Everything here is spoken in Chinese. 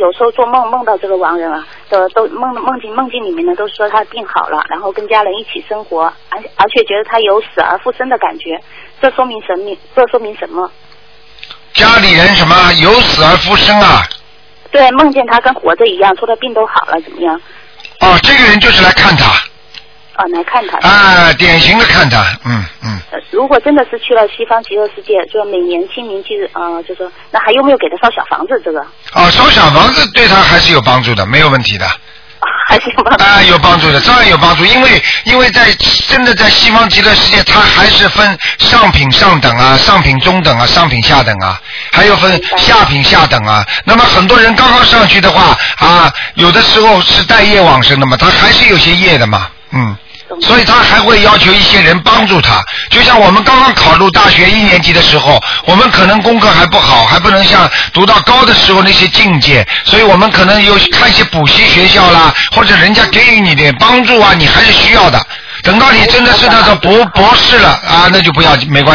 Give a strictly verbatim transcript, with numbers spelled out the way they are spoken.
有时候做梦梦到这个亡人啊，都都梦梦境梦境里面呢都说他病好了，然后跟家人一起生活，而而且觉得他有死而复生的感觉，这说明什么？这说明什么？ 家里人什么有死而复生啊？ 对，梦见他跟活着一样，说他病都好了，怎么样？ 哦，这个人就是来看他。 哦，来看他。 啊，典型的看他，嗯嗯。 呃，如果真的是去了西方极乐世界，就每年清明祭日，呃，就说那还有没有给他烧小房子？这个？ 哦，烧小房子对他还是有帮助的，没有问题的。 还是有帮助啊、呃，有帮助的，当然有帮助，因为因为在真的在西方极乐世界，它还是分上品上等啊，上品中等啊，上品下等啊，还有分下品下等啊。那么很多人刚刚上去的话啊，有的时候是带业往生的嘛，他还是有些业的嘛，嗯。所以他还会要求一些人帮助他，就像我们刚刚考入大学一年级的时候，我们可能功课还不好，还不能像读到高的时候那些境界，所以我们可能有看一些补习学校啦，或者人家给予你点帮助啊，你还是需要的。等到你真的是那种博博士了啊，那就不要没关系。